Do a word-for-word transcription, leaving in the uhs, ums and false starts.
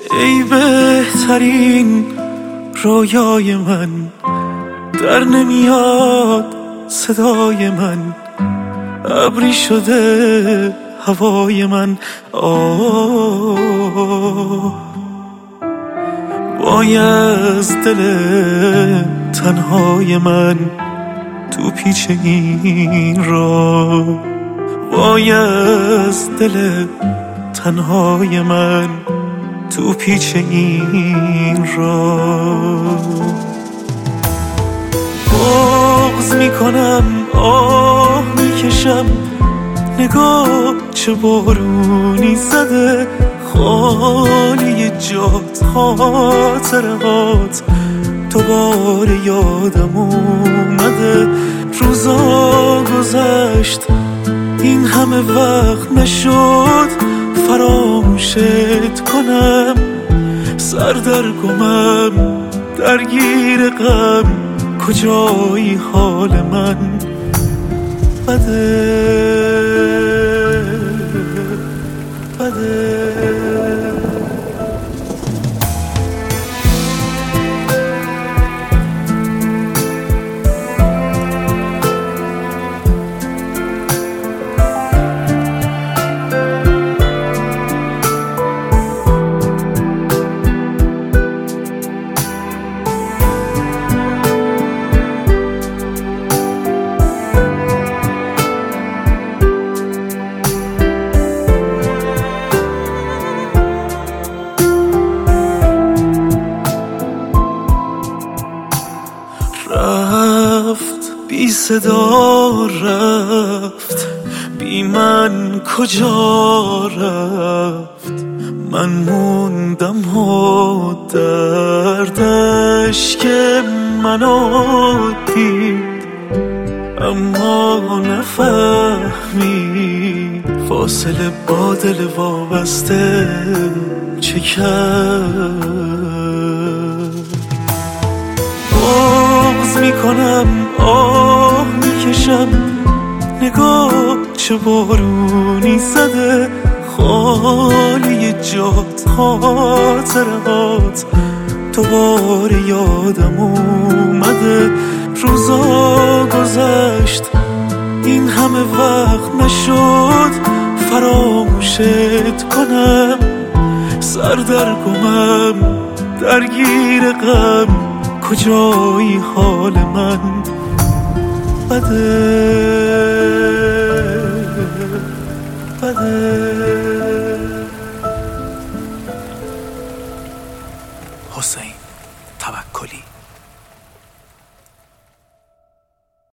ای بهترین رویای من، در نمیاد صدای من، ابری شده هوای من. آه وای از دل تنهای من تو پیچ این راه، وای از دل تنهای من تو پیچ این راه. بغض میکنم، آه میکشم، نگاه چه بارونی زده، خالی جات خاطرات دوباره یادم اومده. روزا گذشت این همه وقت نشد فراموشت کنم، سر در گمم درگیر غم، کجایی حال من بده بده. رفت بی صدا، رفت بی من کجا رفت، من موندم و دردش که منو دید، اما نفهمید فاصله با دل وابسته چه کرد. بغض میکنم، آه میکشم، نگاه چه بارونی زده، خالی جات خاطرات دوباره یادم اومده. روزا گذشت این همه وقت نشد فراموشت کنم، سر در گمم درگیر غم، کجایی حال من بده بده. حسین توکلی.